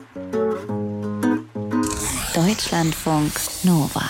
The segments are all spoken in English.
Deutschlandfunk Nova.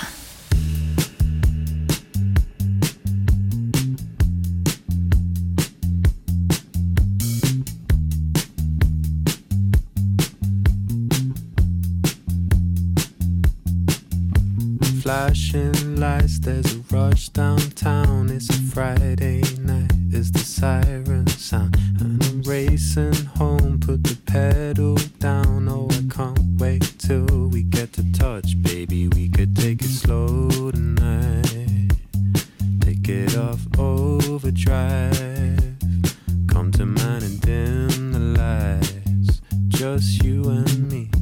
Flashing lights, there's a rush downtown. It's a Friday night as the sirens sound, and I'm racing home, put the pedal down. Oh, I can't wait till we get to touch, baby. We could take it slow tonight, take it off overdrive. Come to mine and dim the lights, just you and me.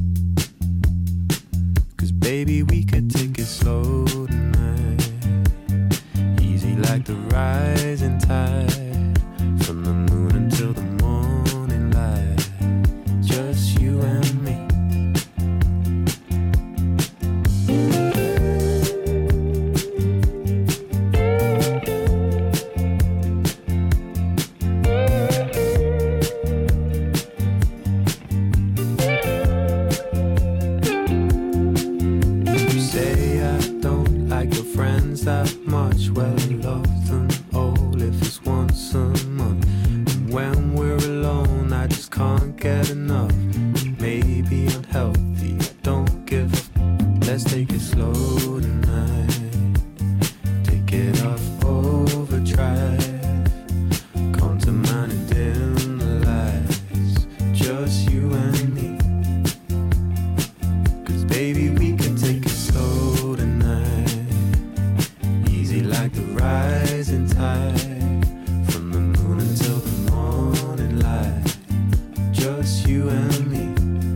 Baby, we could take it slow tonight, easy like the rising tide, from the moon until the morning light, just you and me. That much, well, I love them all if it's once a month. And when we're alone, I just can't get enough. Maybe unhealthy, I don't give up. Let's take it slow tonight, take it off overdrive. Come to mine and dim the lights, just you and me. 'Cause baby, we can take it slow tonight, like the rising tide, from the moon until the morning light, just you and me.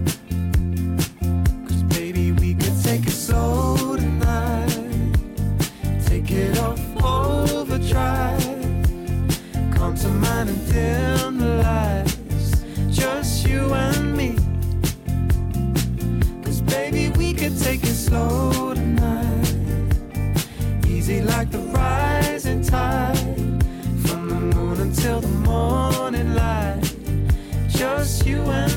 'Cause baby, we could take it slow tonight, take it off overdrive. Come to mine and dim the lights, just you and me. 'Cause baby, we could take it slow tonight, easy like the rising tide, from the moon until the morning light, just you and